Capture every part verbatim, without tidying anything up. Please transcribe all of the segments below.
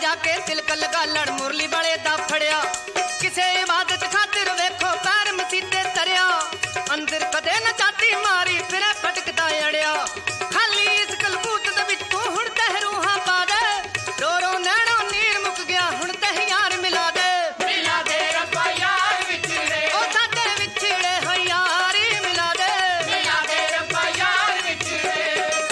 जाके तिलक लगा लड़ मुरली वाले दा फड़िया किसे इबादत खातिर वेखो पैर मसीते तरिया अंदर कदे न चाटी मारी फिर फटकदा अड़िया खाली इस कलबूत दे विच तू हुण तह रूहां पा दे रो रो नैणो नीर मुक गया हुण तह यार मिला दे मिला दे रब्बा यार विछड़े ओ साडे विछड़े हो यारी मिला दे मिला दे रब्बा यार विछड़े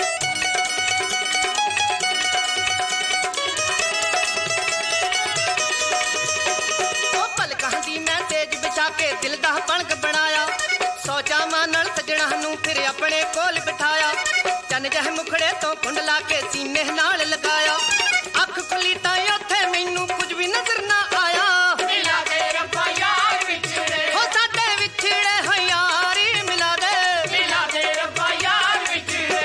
मैं तेज बिछा के दिल दा पणक बनाया सोचा मां नाल सजना नू फिर अपने कोल बिठाया चन जह मुखड़े तो कुंड ला के सीने नाल लगाया अख खुली तां उत्थे मैनू कुछ भी नजर ना आया मिला दे रब्बा यार विछड़े हो साडे विछड़े हो यारी मिला दे मिला दे रब्बा यार विछड़े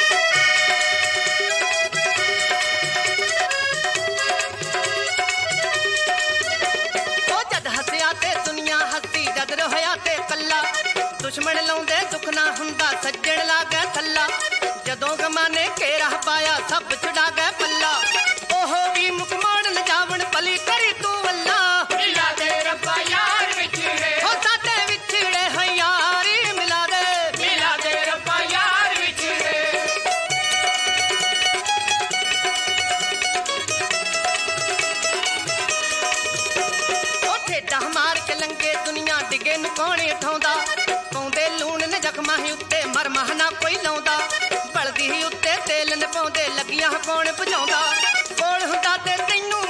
ओ जद हसिया ते दुनिया हसी जद रोया ते कल्ला दुश्मन लाउंदे दुख ना हुंदा सज्जण लागे थल्ला जदों गमां ने घेरा पाया सब छुड़ा गए पल्ला ओहो भी मुख मोड़ न जावण भली करी तू अल्ला मिला दे रब्बा यार विछड़े हो साडे विछड़े हो यारी मिला दे मिला दे रब्बा यार विछड़े ओ ठेडा मार के लंगे दुनिया डिगे न कौन उठाउंदा पाउंदे लूण न जख्मां ही उत्ते मर महना कोई लाउंदा बलदी ही उत्ते तेल न पाउंदे लगियां कौन बुझाउंदा कोल हुंदा ते तैनू